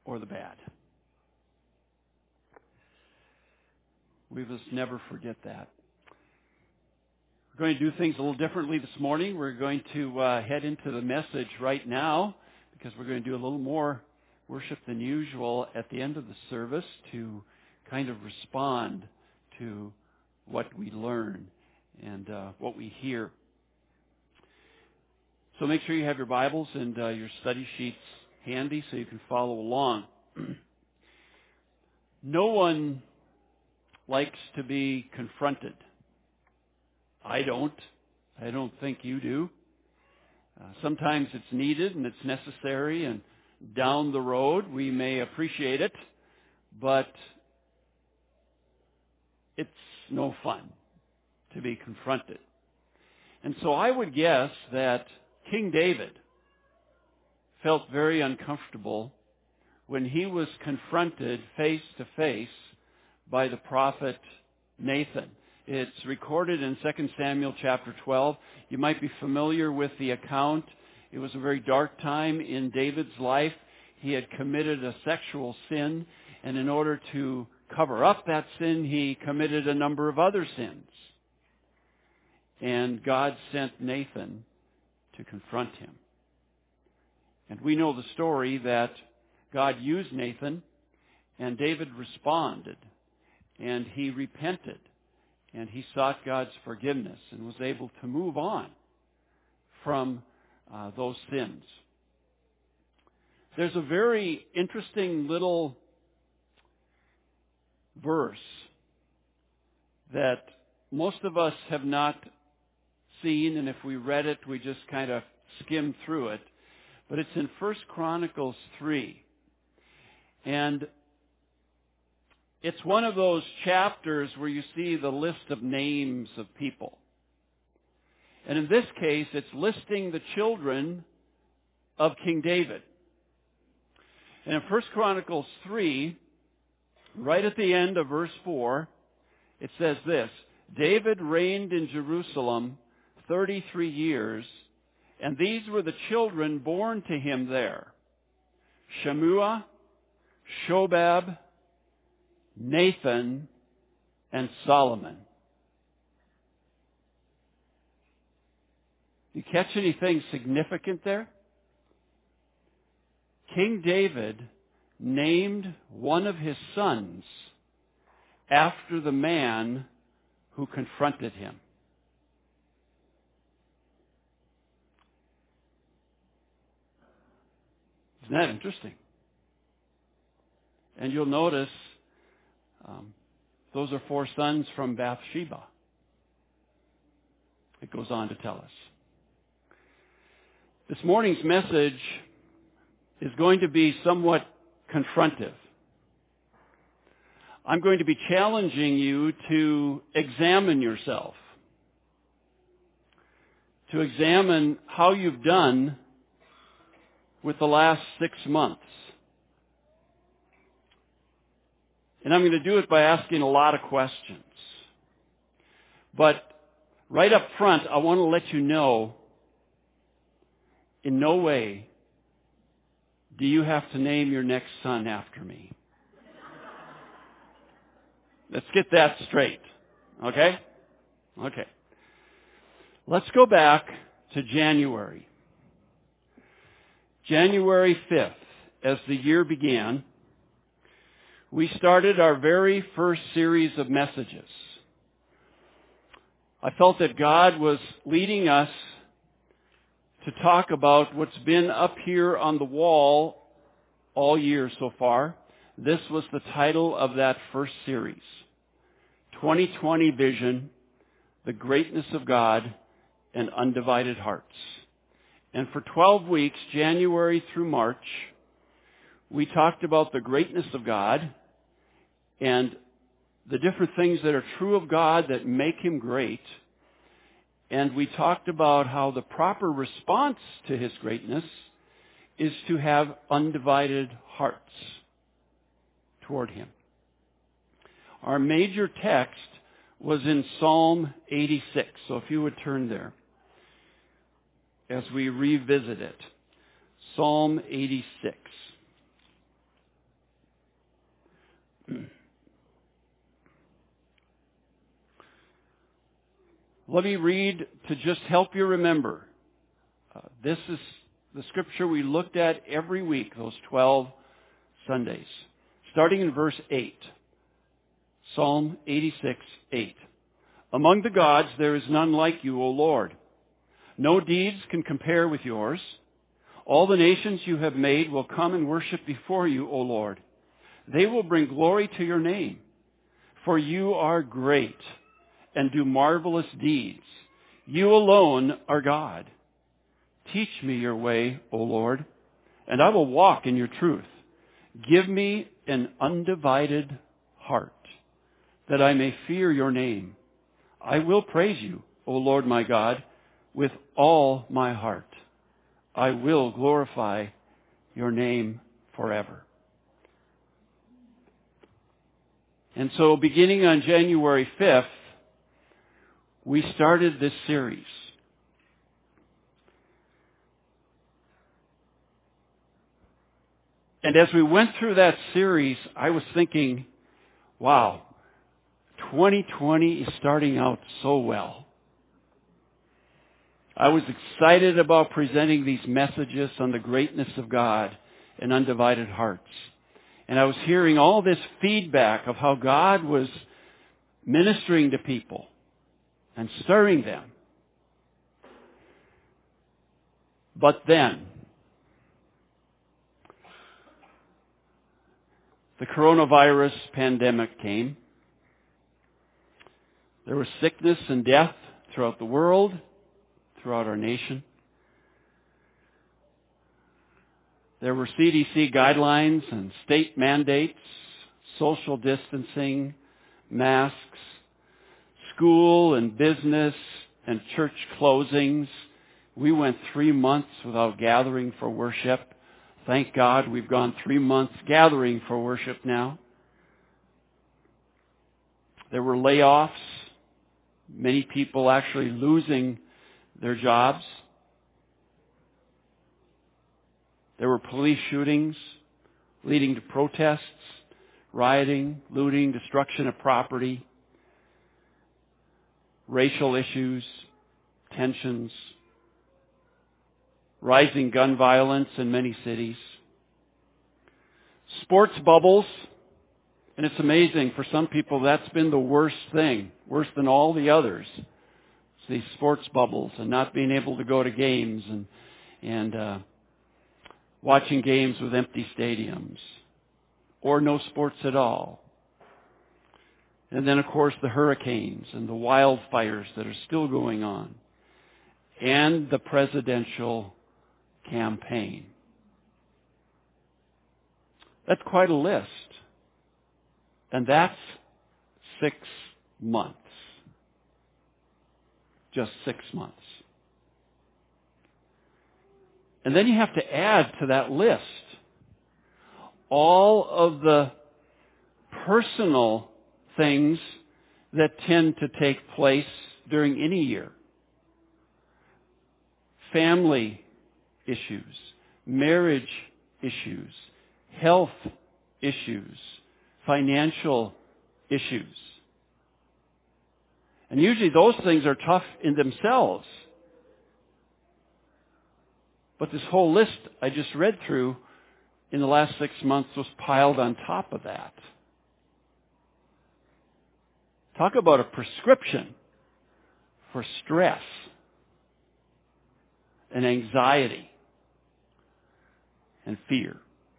or the bad. We must never forget that. We're going to do things a little differently this morning. We're going to head into the message right now because we're going to do a little more worship than usual at the end of the service to kind of respond to what we learn and what we hear. So make sure you have your Bibles and your study sheets handy so you can follow along. No one likes to be confronted. I don't think you do. Sometimes it's needed and it's necessary, and down the road we may appreciate it, but it's no fun to be confronted. And so I would guess that King David felt very uncomfortable when he was confronted face to face by the prophet Nathan. It's recorded in 2 Samuel chapter 12. You might be familiar with the account. It was a very dark time in David's life. He had committed a sexual sin, and in order to cover up that sin, he committed a number of other sins. And God sent Nathan to confront him. And we know the story that God used Nathan, and David responded, and he repented. And he sought God's forgiveness and was able to move on from those sins. There's a very interesting little verse that most of us have not seen, and if we read it, we just kind of skim through it. But it's in 1 Chronicles 3. And it's one of those chapters where you see the list of names of people. And in this case, it's listing the children of King David. And in 1 Chronicles 3, right at the end of verse 4, it says this: David reigned in Jerusalem 33 years, and these were the children born to him there: Shemua, Shobab, Nathan, and Solomon. You catch anything significant there? King David named one of his sons after the man who confronted him. Isn't that interesting? And you'll notice those are 4 sons from Bathsheba. It goes on to tell us. This morning's message is going to be somewhat confrontive. I'm going to be challenging you to examine yourself, to examine how you've done with the last 6 months. And I'm going to do it by asking a lot of questions. But right up front, I want to let you know, in no way do you have to name your next son after me. Let's get that straight. Okay? Okay. Let's go back to January. January 5th, as the year began, we started our very first series of messages. I felt that God was leading us to talk about what's been up here on the wall all year so far. This was the title of that first series: 2020 Vision, the Greatness of God, and Undivided Hearts. And for 12 weeks, January through March, we talked about the greatness of God and the different things that are true of God that make him great. And we talked about how the proper response to his greatness is to have undivided hearts toward him. Our major text was in Psalm 86. So if you would turn there as we revisit it. Psalm 86. Let me read to just help you remember. This is the scripture we looked at every week, those 12 Sundays. Starting in verse 8. Psalm 86, 8. Among the gods there is none like you, O Lord. No deeds can compare with yours. All the nations you have made will come and worship before you, O Lord. They will bring glory to your name, for you are great and do marvelous deeds. You alone are God. Teach me your way, O Lord, and I will walk in your truth. Give me an undivided heart, that I may fear your name. I will praise you, O Lord my God, with all my heart. I will glorify your name forever. And so beginning on January 5th, we started this series. And as we went through that series, I was thinking, wow, 2020 is starting out so well. I was excited about presenting these messages on the greatness of God and undivided hearts. And I was hearing all this feedback of how God was ministering to people and stirring them. But then, the coronavirus pandemic came. There was sickness and death throughout the world, throughout our nation. There were CDC guidelines and state mandates, social distancing, masks, school and business and church closings. We went 3 months without gathering for worship. Thank God we've gone 3 months gathering for worship now. There were layoffs, many people actually losing their jobs. There were police shootings leading to protests, rioting, looting, destruction of property, racial issues, tensions, rising gun violence in many cities, sports bubbles, and it's amazing, for some people that's been the worst thing, worse than all the others. It's these sports bubbles and not being able to go to games and watching games with empty stadiums or no sports at all. And then, of course, the hurricanes and the wildfires that are still going on and the presidential campaign. That's quite a list. And that's 6 months. Just 6 months. And then you have to add to that list all of the personal things that tend to take place during any year. Family issues, marriage issues, health issues, financial issues. And usually those things are tough in themselves. But this whole list I just read through in the last 6 months was piled on top of that. Talk about a prescription for stress and anxiety and fear.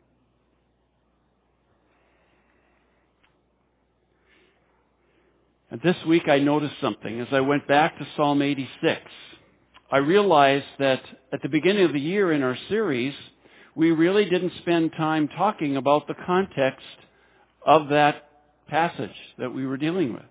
And this week I noticed something. As I went back to Psalm 86, I realized that at the beginning of the year in our series, we really didn't spend time talking about the context of that passage that we were dealing with.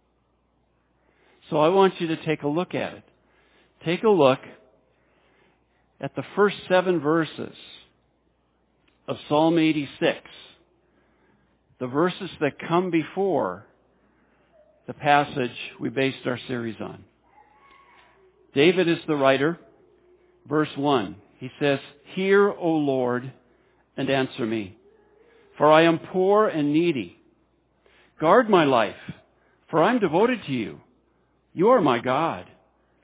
So I want you to take a look at it. Take a look at the first 7 verses of Psalm 86, the verses that come before the passage we based our series on. David is the writer. Verse 1, he says, "Hear, O Lord, and answer me, for I am poor and needy. Guard my life, for I am devoted to you. You are my God.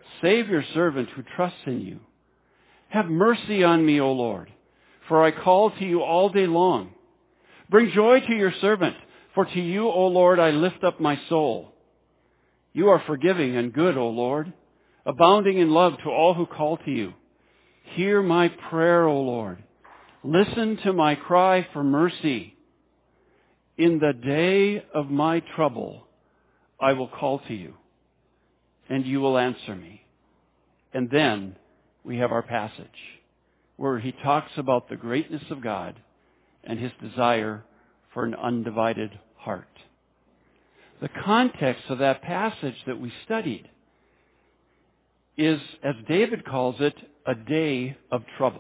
Save your servant who trusts in you. Have mercy on me, O Lord, for I call to you all day long. Bring joy to your servant, for to you, O Lord, I lift up my soul. You are forgiving and good, O Lord, abounding in love to all who call to you. Hear my prayer, O Lord. Listen to my cry for mercy. In the day of my trouble, I will call to you, and you will answer me. And then we have our passage where he talks about the greatness of God and his desire for an undivided heart. The context of that passage that we studied is, as David calls it, a day of trouble.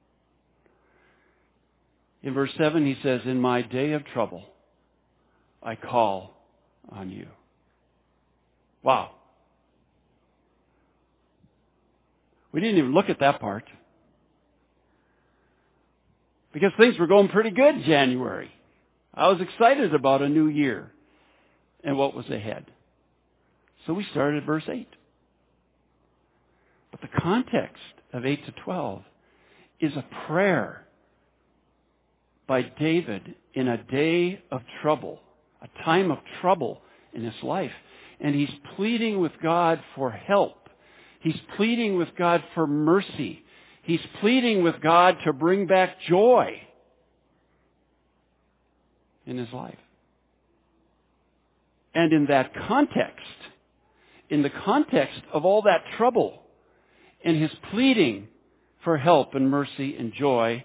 In verse 7 he says, in my day of trouble, I call on you. Wow. We didn't even look at that part. Because things were going pretty good in January. I was excited about a new year and what was ahead. So we started at verse 8. But the context of 8 to 12 is a prayer by David in a day of trouble, a time of trouble in his life. And he's pleading with God for help. He's pleading with God for mercy. He's pleading with God to bring back joy in his life. And in that context, in the context of all that trouble and his pleading for help and mercy and joy,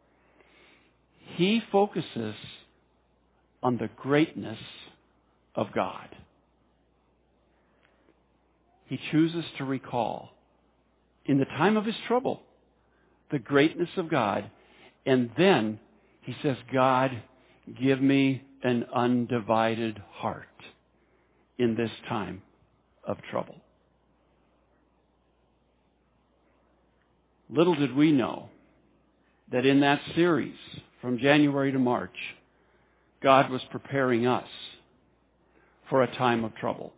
he focuses on the greatness of God. He chooses to recall, in the time of his trouble, the greatness of God. And then he says, God, give me an undivided heart in this time of trouble. Little did we know that in that series, from January to March, God was preparing us for a time of trouble.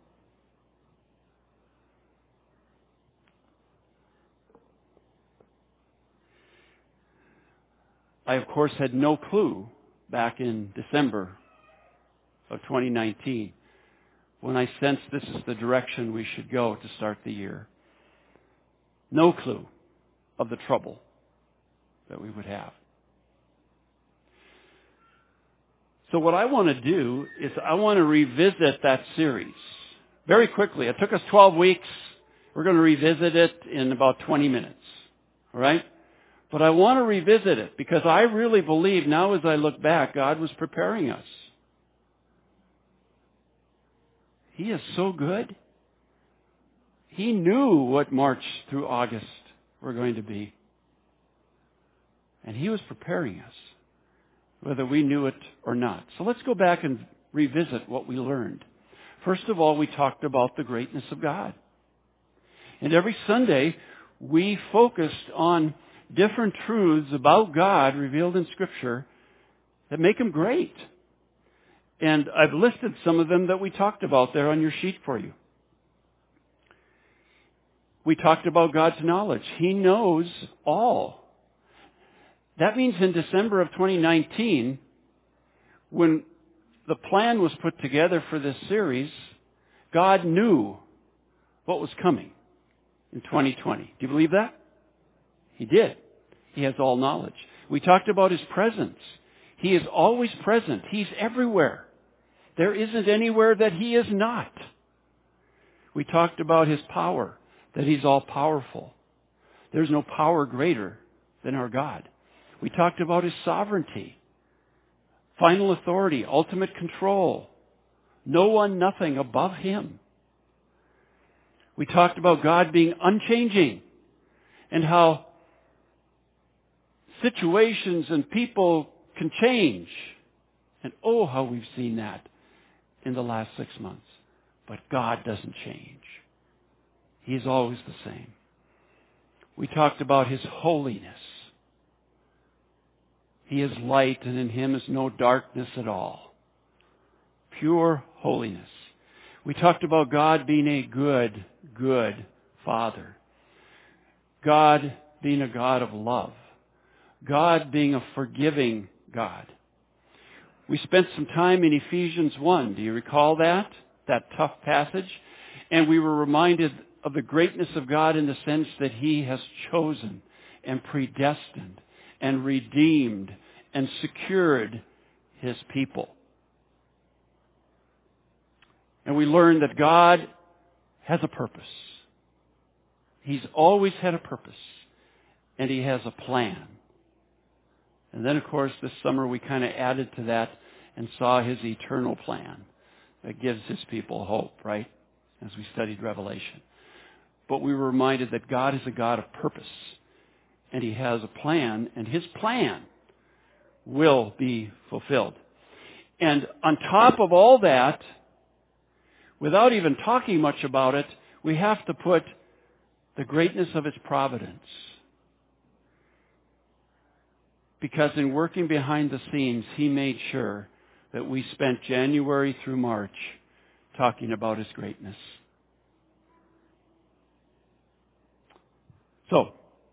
I, of course, had no clue back in December of 2019 when I sensed this is the direction we should go to start the year. No clue of the trouble that we would have. So what I want to do is I want to revisit that series very quickly. It took us 12 weeks. We're going to revisit it in about 20 minutes. All right? But I want to revisit it because I really believe now as I look back, God was preparing us. He is so good. He knew what March through August were going to be. And he was preparing us, whether we knew it or not. So let's go back and revisit what we learned. First of all, we talked about the greatness of God. And every Sunday, we focused on different truths about God revealed in Scripture that make him great. And I've listed some of them that we talked about there on your sheet for you. We talked about God's knowledge. He knows all. That means in December of 2019, when the plan was put together for this series, God knew what was coming in 2020. Do you believe that? He did. He has all knowledge. We talked about his presence. He is always present. He's everywhere. There isn't anywhere that he is not. We talked about his power, that he's all powerful. There's no power greater than our God. We talked about his sovereignty, final authority, ultimate control. No one, nothing above him. We talked about God being unchanging and how situations and people can change. And oh, how we've seen that in the last 6 months. But God doesn't change. He's always the same. We talked about his holiness. He is light, and in him is no darkness at all. Pure holiness. We talked about God being a good, good Father. God being a God of love. God being a forgiving God. We spent some time in Ephesians 1. Do you recall that? That tough passage? And we were reminded of the greatness of God in the sense that He has chosen and predestined and redeemed and secured His people. And we learned that God has a purpose. He's always had a purpose. And He has a plan. And then, of course, this summer we kind of added to that and saw His eternal plan that gives His people hope, right? As we studied Revelation. But we were reminded that God is a God of purpose. And He has a plan, and His plan will be fulfilled. And on top of all that, without even talking much about it, we have to put the greatness of His providence. Because in working behind the scenes, He made sure that we spent January through March talking about His greatness. So,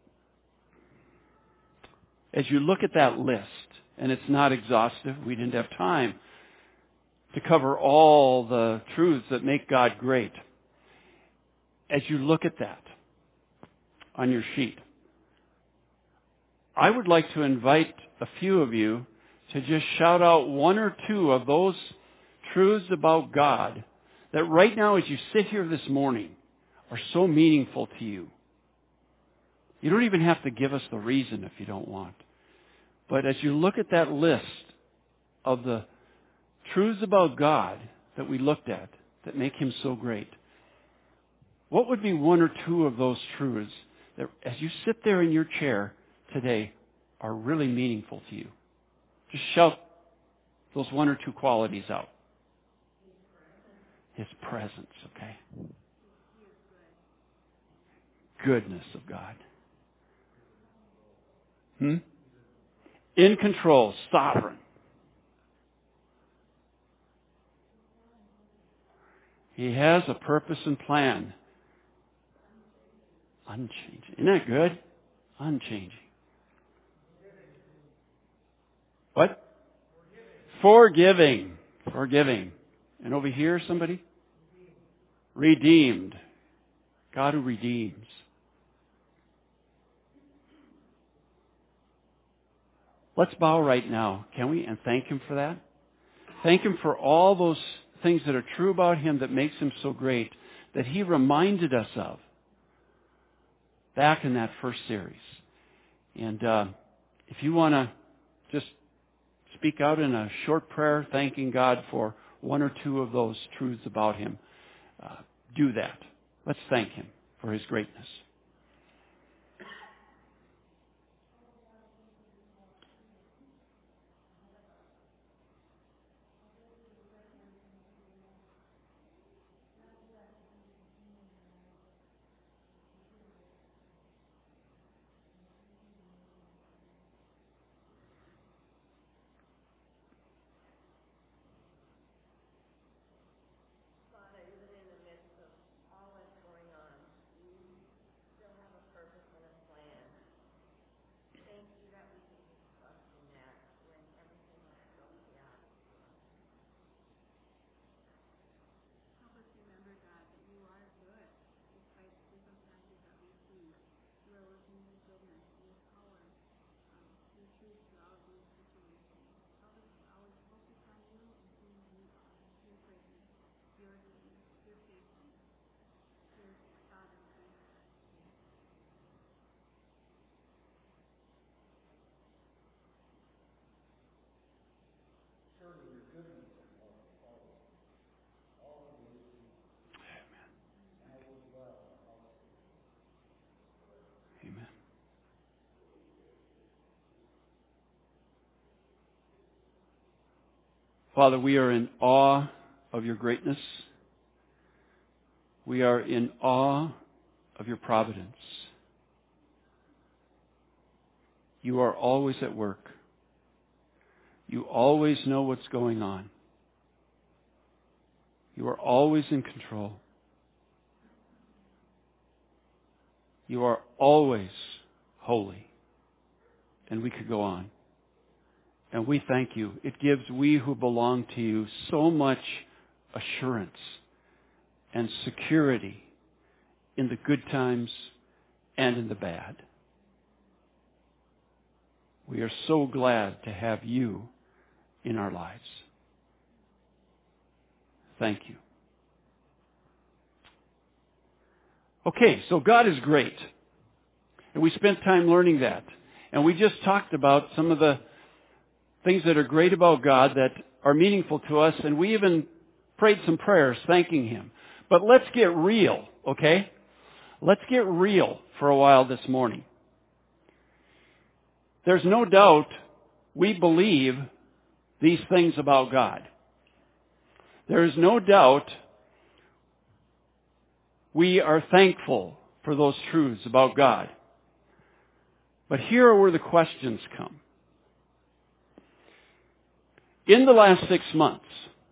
as you look at that list, and it's not exhaustive, we didn't have time to cover all the truths that make God great. As you look at that on your sheet, I would like to invite a few of you to just shout out one or two of those truths about God that right now as you sit here this morning are so meaningful to you. You don't even have to give us the reason if you don't want. But as you look at that list of the truths about God that we looked at that make Him so great, what would be one or two of those truths that as you sit there in your chair today are really meaningful to you? Just shout those one or two qualities out. His presence, okay? Goodness of God. In control, sovereign. He has a purpose and plan. Unchanging. Isn't that good? Unchanging. What? Forgiving. Forgiving. And over here, somebody? Redeemed. God who redeems. Let's bow right now, can we? And thank Him for that. Thank Him for all those things that are true about Him that makes Him so great, that He reminded us of back in that first series. And if you want to just speak out in a short prayer thanking God for one or two of those truths about Him, do that. Let's thank Him for His greatness. Amen. Father, we are in awe of your greatness. We are in awe of your providence. You are always at work. You always know what's going on. You are always in control. You are always holy. And we could go on. And we thank you. It gives we who belong to you so much assurance and security in the good times and in the bad. We are so glad to have you in our lives. Thank you. Okay, so God is great. And we spent time learning that. And we just talked about some of the things that are great about God that are meaningful to us, and we even prayed some prayers thanking Him. But let's get real, okay? Let's get real for a while this morning. There's no doubt we believe these things about God. There is no doubt we are thankful for those truths about God. But here are where the questions come. In the last 6 months,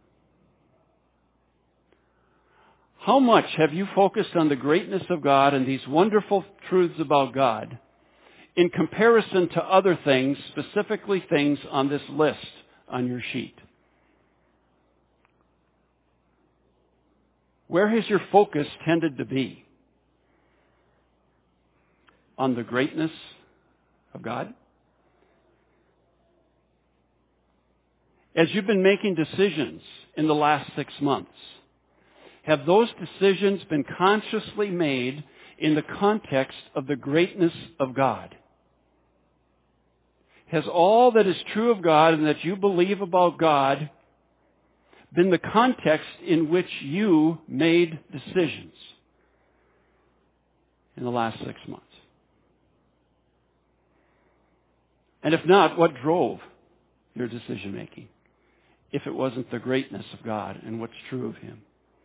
how much have you focused on the greatness of God and these wonderful truths about God in comparison to other things, specifically things on this list on your sheet? Where has your focus tended to be? On the greatness of God? As you've been making decisions in the last 6 months, have those decisions been consciously made in the context of the greatness of God? Has all that is true of God and that you believe about God been the context in which you made decisions in the last 6 months? And if not, what drove your decision making? If it wasn't the greatness of God and what's true of Him.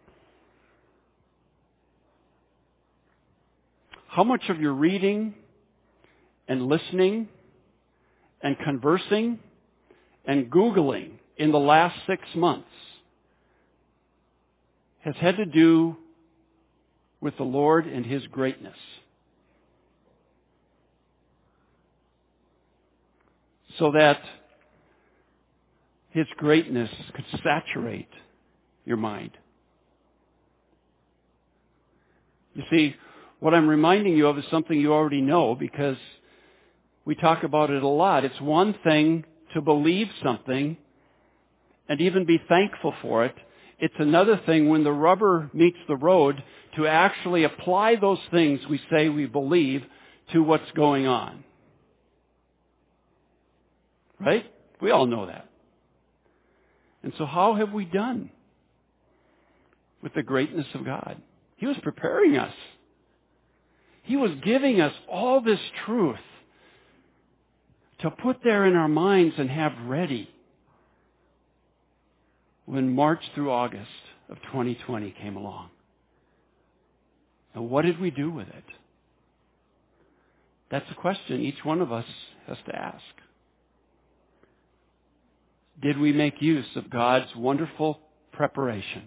How much of your reading and listening and conversing and Googling in the last 6 months has had to do with the Lord and His greatness? So that His greatness could saturate your mind. You see, what I'm reminding you of is something you already know because we talk about it a lot. It's one thing to believe something and even be thankful for it. It's another thing when the rubber meets the road to actually apply those things we say we believe to what's going on. Right? We all know that. And so how have we done with the greatness of God? He was preparing us. He was giving us all this truth to put there in our minds and have ready when March through August of 2020 came along. And what did we do with it? That's a question each one of us has to ask. Did we make use of God's wonderful preparation?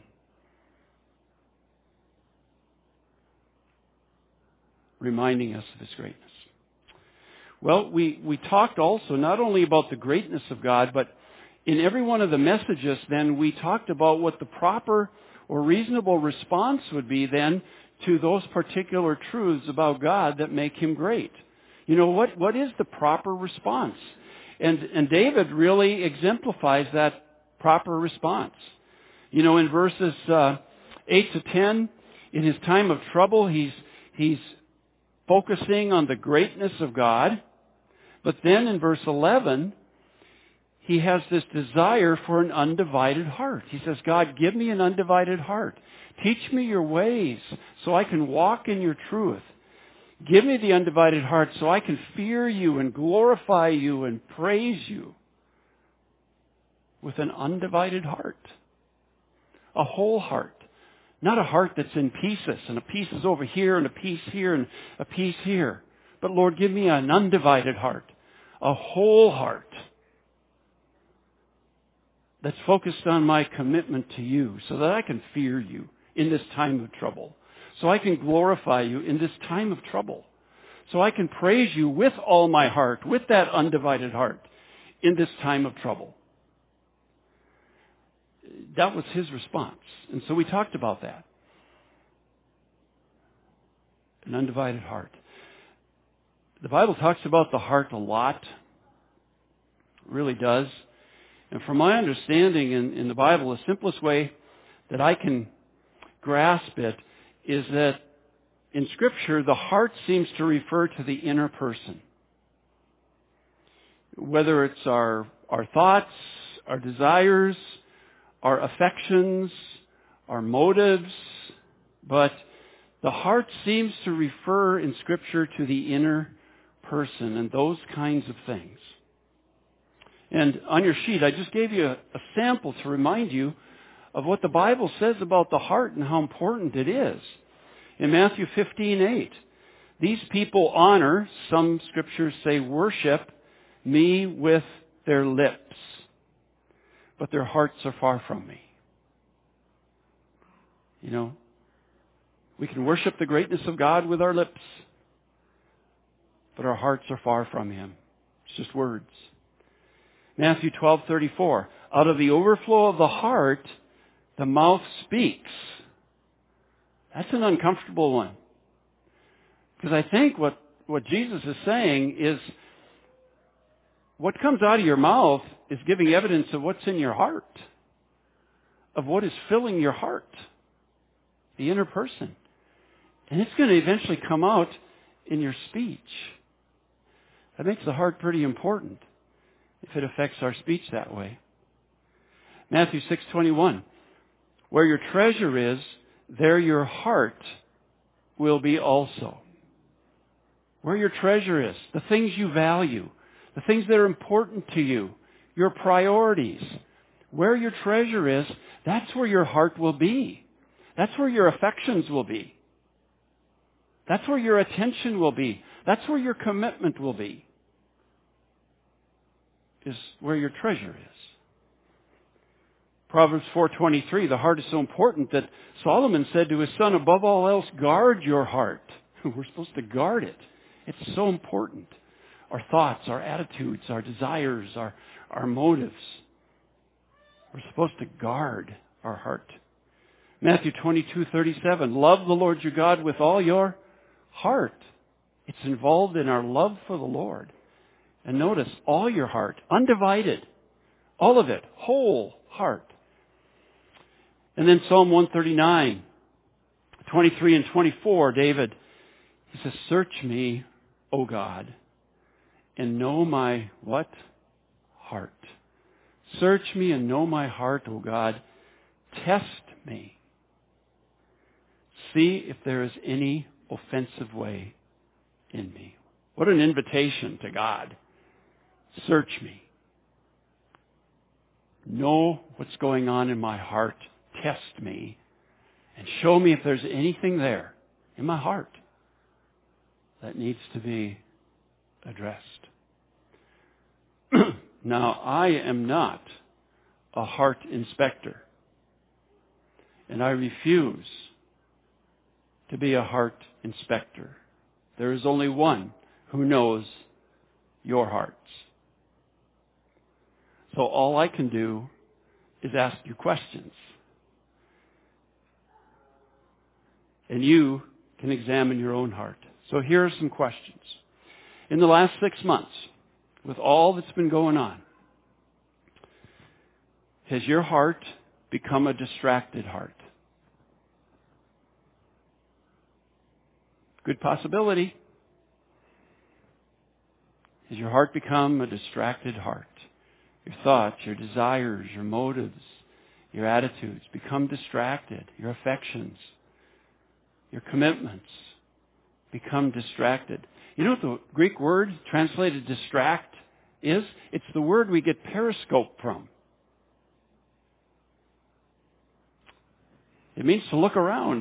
Reminding us of His greatness. Well, we talked also not only about the greatness of God, but in every one of the messages then we talked about what the proper or reasonable response would be then to those particular truths about God that make Him great. You know, what is the proper response? And David really exemplifies that proper response. You know, in verses 8 to 10, in his time of trouble, he's focusing on the greatness of God. But then in verse 11, he has this desire for an undivided heart. He says, God, give me an undivided heart. Teach me your ways so I can walk in your truth. Give me the undivided heart so I can fear you and glorify you and praise you with an undivided heart. A whole heart. Not a heart that's in pieces, and a piece is over here and a piece here and a piece here. But Lord, give me an undivided heart. A whole heart that's focused on my commitment to you so that I can fear you in this time of trouble. So I can glorify you in this time of trouble. so I can praise you with all my heart, with that undivided heart, in this time of trouble. That was his response. And so we talked about that. An undivided heart. The Bible talks about the heart a lot. It really does. And from my understanding in the Bible, the simplest way that I can grasp it is that in Scripture, the heart seems to refer to the inner person. Whether it's our thoughts, our desires, our affections, our motives, but the heart seems to refer in Scripture to the inner person and those kinds of things. And on your sheet, I just gave you a sample to remind you of what the Bible says about the heart and how important it is. In Matthew 15:8, these people honor, some scriptures say worship, me with their lips, but their hearts are far from me. You know, we can worship the greatness of God with our lips, but our hearts are far from Him. It's just words. Matthew 12:34, out of the overflow of the heart, the mouth speaks. That's an uncomfortable one. Because I think what Jesus is saying is what comes out of your mouth is giving evidence of what's in your heart, of what is filling your heart, the inner person. And it's going to eventually come out in your speech. That makes the heart pretty important if it affects our speech that way. Matthew 6:21, where your treasure is, there your heart will be also. Where your treasure is, the things you value, the things that are important to you, your priorities, where your treasure is, that's where your heart will be. That's where your affections will be. That's where your attention will be. That's where your commitment will be. Is where your treasure is. Proverbs 4:23, the heart is so important that Solomon said to his son, above all else, guard your heart. We're supposed to guard it. It's so important. Our thoughts, our attitudes, our desires, our motives. We're supposed to guard our heart. Matthew 22:37, love the Lord your God with all your heart. It's involved in our love for the Lord. And notice, all your heart, undivided, all of it, whole heart. And then Psalm 139, 23 and 24, David, he says, search me, O God, and know my what? Heart. Search me and know my heart, O God. Test me. See if there is any offensive way in me. What an invitation to God. Search me. Know what's going on in my heart. Test me. And show me if there's anything there in my heart that needs to be addressed. Now, I am not a heart inspector. And I refuse to be a heart inspector. There is only one who knows your hearts. So all I can do is ask you questions. And you can examine your own heart. So here are some questions. In the last 6 months, with all that's been going on, has your heart become a distracted heart? Good possibility. Has your heart become a distracted heart? Your thoughts, your desires, your motives, your attitudes become distracted. Your affections, your commitments become distracted. You know what the Greek word translated distract is? It's the word we get periscope from. It means to look around.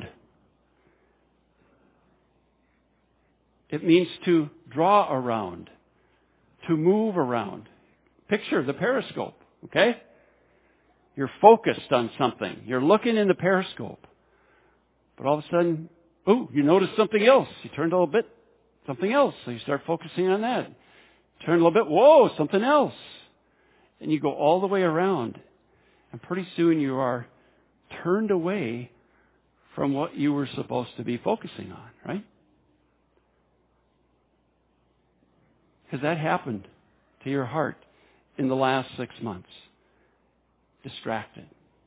It means to draw around, to move around. Picture the periscope, okay? You're focused on something. You're looking in the periscope. But all of a sudden, you notice something else. You turned a little bit something else. So you start focusing on that. Turn a little bit, whoa, something else. And you go all the way around. And pretty soon you are turned away from what you were supposed to be focusing on, right? Has that happened to your heart in the last 6 months? Distracted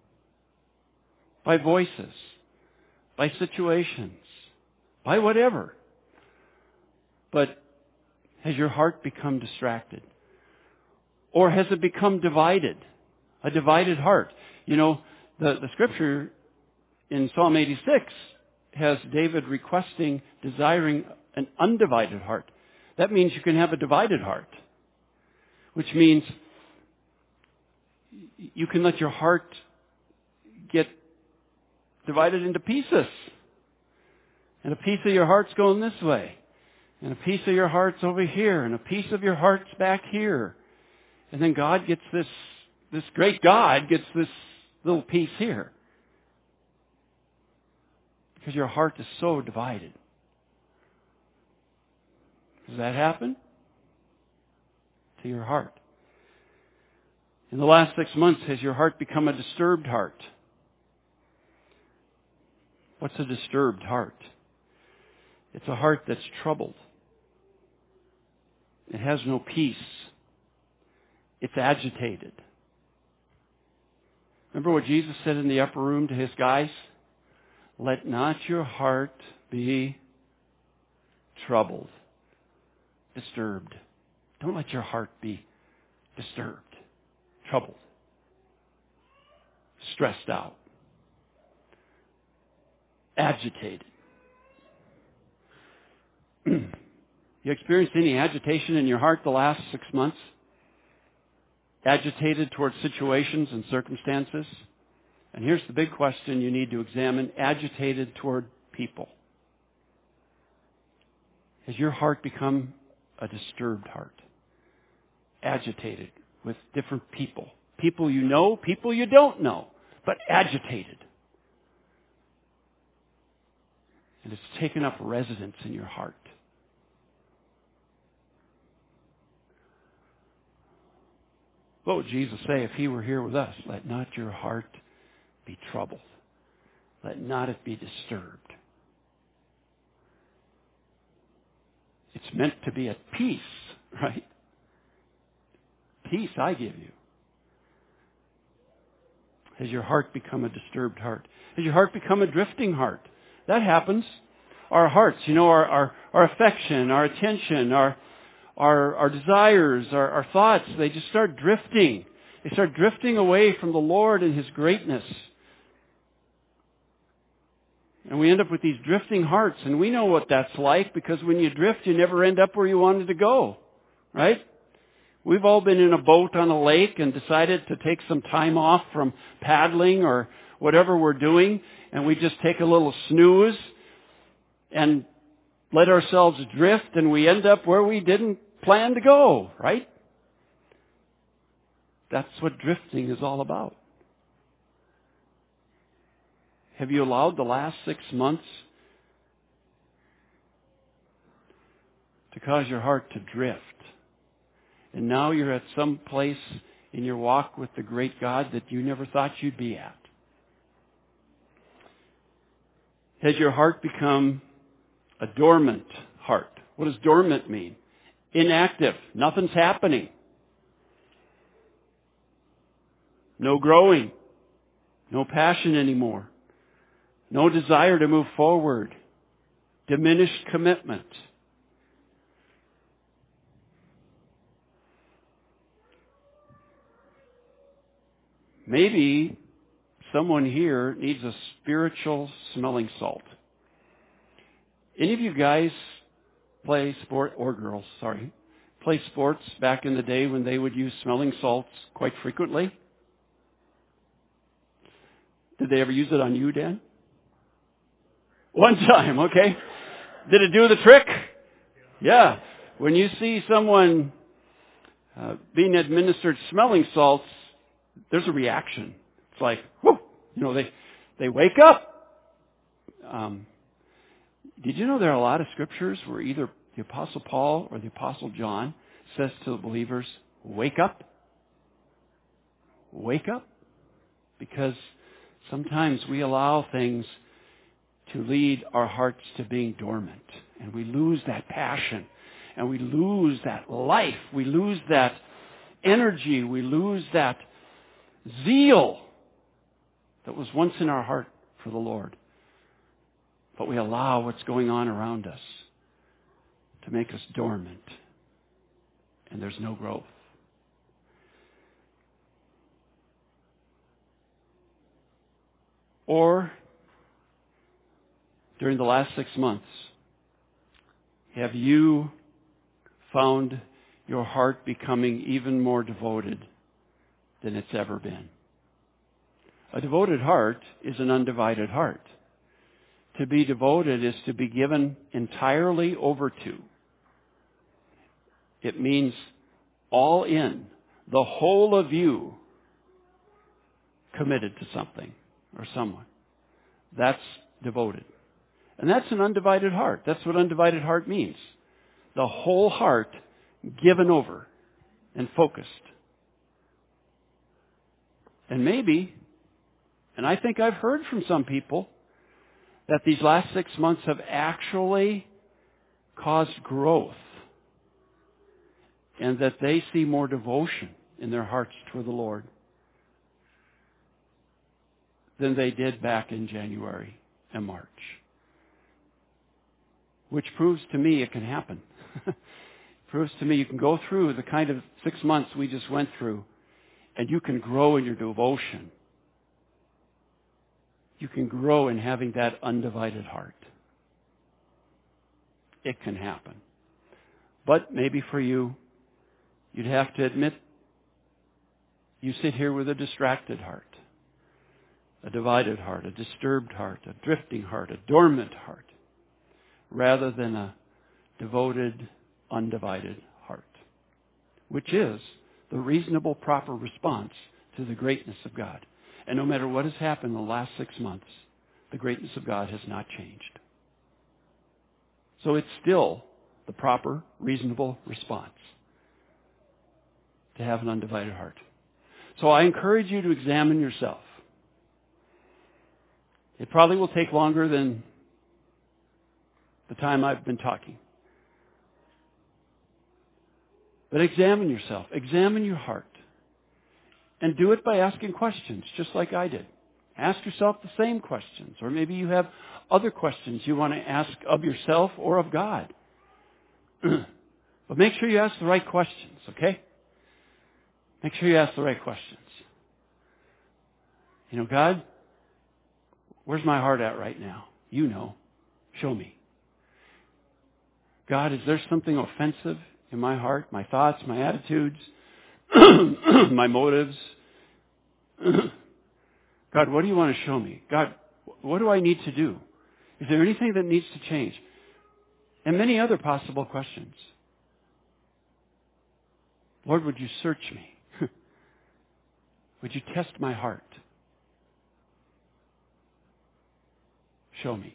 by voices, by situations, by whatever. But has your heart become distracted? Or has it become divided? A divided heart. You know, the scripture in Psalm 86 has David requesting, desiring an undivided heart. That means you can have a divided heart. Which means you can let your heart get divided into pieces. And a piece of your heart's going this way. And a piece of your heart's over here. And a piece of your heart's back here. And then God gets this great God gets this little piece here. Because your heart is so divided. Does that happen to your heart? In the last 6 months, has your heart become a disturbed heart? What's a disturbed heart? It's a heart that's troubled. It has no peace. It's agitated. Remember what Jesus said in the upper room to his guys? Let not your heart be troubled, disturbed. Don't let your heart be disturbed, troubled, stressed out, agitated. You experienced any agitation in your heart the last 6 months? Agitated towards situations and circumstances? And here's the big question you need to examine. Agitated toward people. Has your heart become a disturbed heart? Agitated with different people. People you know, people you don't know, but agitated. And it's taken up residence in your heart. What would Jesus say if he were here with us? Let not your heart be troubled. Let not it be disturbed. It's meant to be at peace, right? Peace I give you. Has your heart become a disturbed heart? Has your heart become a drifting heart? That happens. Our hearts, our affection, our attention, our desires, our thoughts, they just start drifting. They start drifting away from the Lord and His greatness. And we end up with these drifting hearts. And we know what that's like, because when you drift, you never end up where you wanted to go. Right? We've all been in a boat on a lake and decided to take some time off from paddling or whatever we're doing. And we just take a little snooze and let ourselves drift, and we end up where we didn't plan to go. Right? That's what drifting is all about. Have you allowed the last 6 months to cause your heart to drift? And now you're at some place in your walk with the great God that you never thought you'd be at. Has your heart become a dormant heart? What does dormant mean? Inactive. Nothing's happening. No growing. No passion anymore. No desire to move forward. Diminished commitment. Maybe someone here needs a spiritual smelling salt. Any of you guys play sport, or girls, play sports back in the day when they would use smelling salts quite frequently? Did they ever use it on you, Dan? One time, okay. Did it do the trick? Yeah. When you see someone being administered smelling salts, there's a reaction. It's like, whoo! They wake up. Did you know there are a lot of scriptures where either the Apostle Paul or the Apostle John says to the believers, wake up. Wake up. Because sometimes we allow things to lead our hearts to being dormant. And we lose that passion. And we lose that life. We lose that energy. We lose that zeal that was once in our heart for the Lord. But we allow what's going on around us to make us dormant. And there's no growth. Or, during the last 6 months, have you found your heart becoming even more devoted than it's ever been? A devoted heart is an undivided heart. To be devoted is to be given entirely over to. It means all in, the whole of you committed to something or someone. That's devoted. And that's an undivided heart. That's what undivided heart means. The whole heart given over and focused. And maybe, and I think I've heard from some people, that these last 6 months have actually caused growth. And that they see more devotion in their hearts toward the Lord than they did back in January and March. Which proves to me it can happen. Proves to me you can go through the kind of 6 months we just went through, and you can grow in your devotion. You can grow in having that undivided heart. It can happen. But maybe for you, you'd have to admit you sit here with a distracted heart, a divided heart, a disturbed heart, a drifting heart, a dormant heart, rather than a devoted, undivided heart, which is the reasonable, proper response to the greatness of God. And no matter what has happened in the last 6 months, the greatness of God has not changed. So it's still the proper, reasonable response to have an undivided heart. So I encourage you to examine yourself. It probably will take longer than the time I've been talking. But examine yourself. Examine your heart. And do it by asking questions, just like I did. Ask yourself the same questions. Or maybe you have other questions you want to ask of yourself or of God. But make sure you ask the right questions, okay? Make sure you ask the right questions. You know, God, where's my heart at right now? You know. Show me. God, is there something offensive in my heart, my thoughts, my attitudes, my motives? God, what do you want to show me? God, what do I need to do? Is there anything that needs to change? And many other possible questions. Lord, would you search me? Would you test my heart? Show me.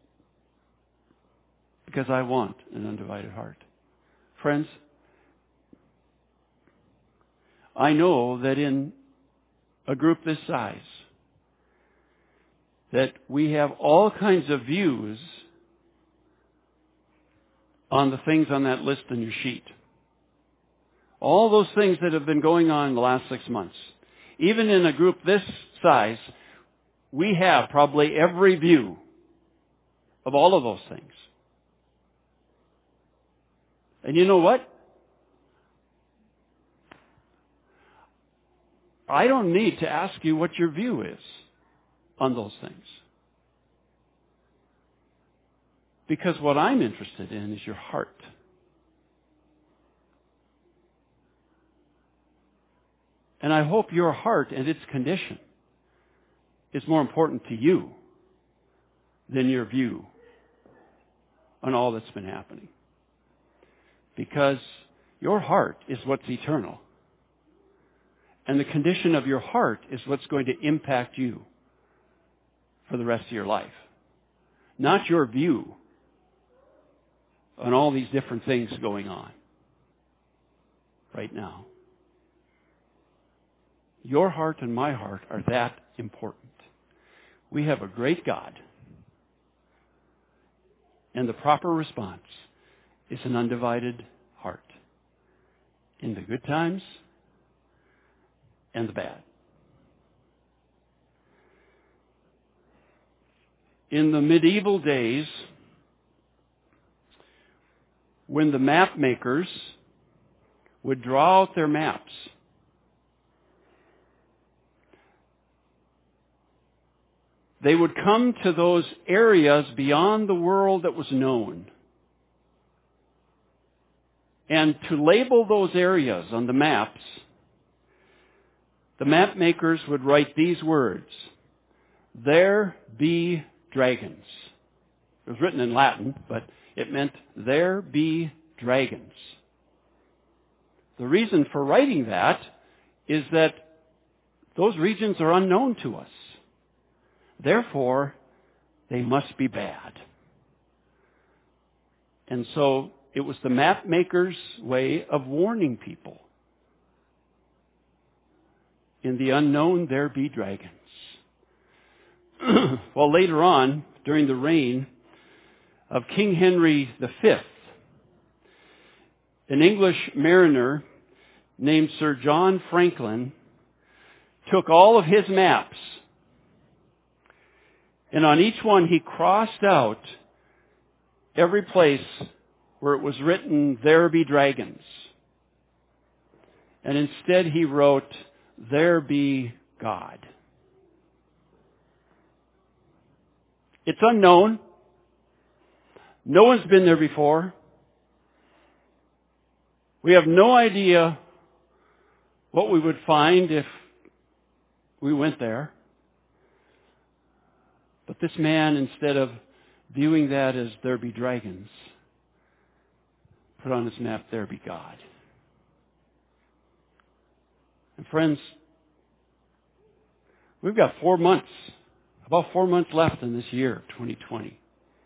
Because I want an undivided heart. Friends, I know that in a group this size, that we have all kinds of views on the things on that list on your sheet. All those things that have been going on in the last 6 months. Even in a group this size, we have probably every view of all of those things. And you know what? I don't need to ask you what your view is on those things. Because what I'm interested in is your heart. And I hope your heart and its condition is more important to you than your view on all that's been happening. Because your heart is what's eternal. And the condition of your heart is what's going to impact you for the rest of your life. Not your view on all these different things going on right now. Your heart and my heart are that important. We have a great God. And the proper response is an undivided heart. In the good times and the bad. In the medieval days, when the map makers would draw out their maps, they would come to those areas beyond the world that was known. And to label those areas on the maps, the map makers would write these words: "There be dragons." It was written in Latin, but it meant, "There be dragons." The reason for writing that is that those regions are unknown to us. Therefore, they must be bad. And so it was the map maker's way of warning people. In the unknown, there be dragons. Well, later on, during the reign of King Henry V, an English mariner named Sir John Franklin took all of his maps, and on each one he crossed out every place where it was written, "There be dragons." And instead he wrote, "There be God." It's unknown. No one's been there before. We have no idea what we would find if we went there. But this man, instead of viewing that as "there be dragons," put on his map, "There be God." And friends, we've got about 4 months left in this year, 2020.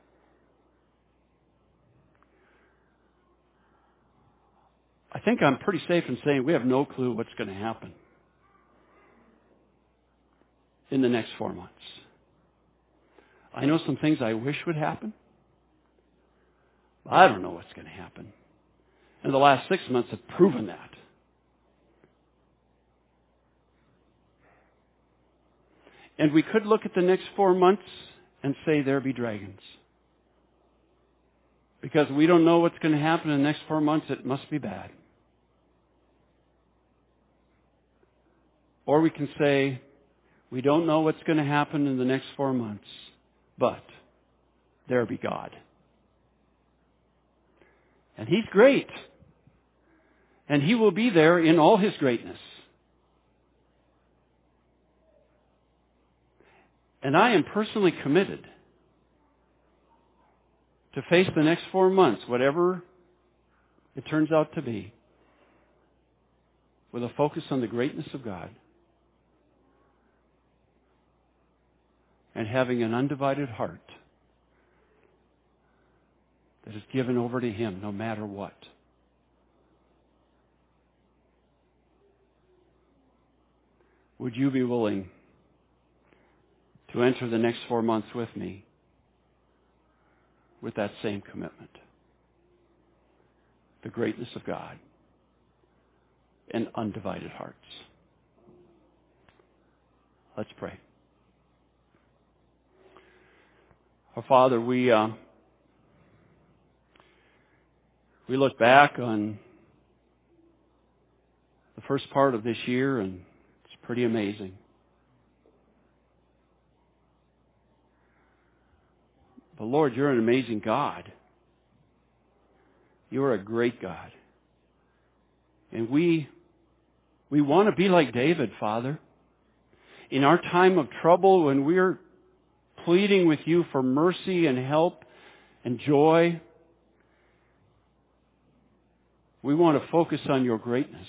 I think I'm pretty safe in saying we have no clue what's going to happen in the next 4 months. I know some things I wish would happen. But I don't know what's going to happen. And the last 6 months have proven that. And we could look at the next 4 months and say, "There be dragons." Because we don't know what's going to happen in the next 4 months, it must be bad. Or we can say, we don't know what's going to happen in the next 4 months, but there be God. And He's great. And He will be there in all His greatness. And I am personally committed to face the next 4 months, whatever it turns out to be, with a focus on the greatness of God and having an undivided heart that is given over to Him no matter what. Would you be willing to enter the next 4 months with me with that same commitment? The greatness of God and undivided hearts. Let's pray. Our Father, we look back on the first part of this year, and it's pretty amazing. But Lord, you're an amazing God. You're a great God. And we want to be like David, Father. In our time of trouble, when we're pleading with you for mercy and help and joy, we want to focus on your greatness.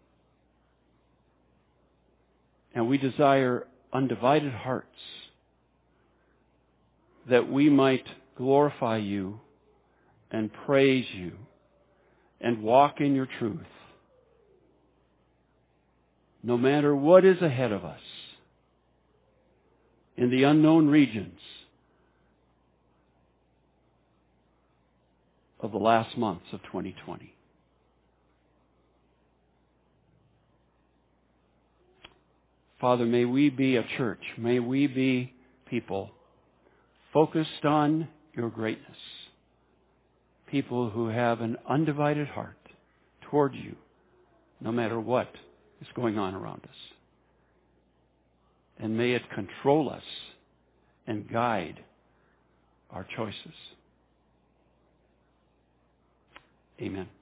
And we desire undivided hearts that we might glorify you and praise you and walk in your truth, no matter what is ahead of us in the unknown regions of the last months of 2020. Father, may we be a church, may we be people focused on your greatness, people who have an undivided heart toward you, no matter what is going on around us. And may it control us and guide our choices. Amen.